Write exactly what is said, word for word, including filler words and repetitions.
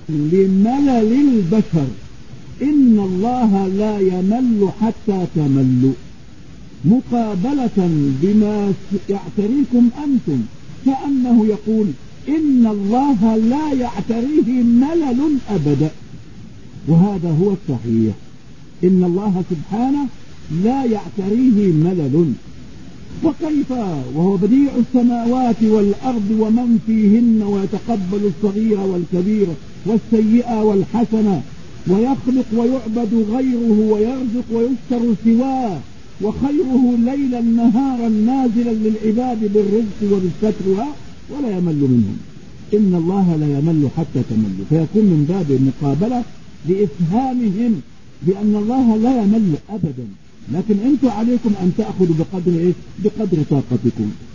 لملل البشر إن الله لا يمل حتى تملوا، مقابلة بما يعتريكم أنتم، كأنه يقول إن الله لا يعتريه ملل أبدا. وهذا هو الصحيح، إن الله سبحانه لا يعتريه ملل. وكيف وهو بديع السماوات والأرض ومن فيهن، ويتقبل الصغير والكبير والسيئة والحسنة، ويخلق ويعبد غيره، ويرزق ويستر سواه، وخيره ليلا نهارا نازلا للعباد بالرزق وبالستر، ولا يمل منهم. إن الله لا يمل حتى تملوا، فيكون من باب المقابلة لإفهامهم بأن الله لا يمل أبدا، لكن أنتم عليكم أن تأخذوا بقدر إيه؟ بقدر طاقتكم.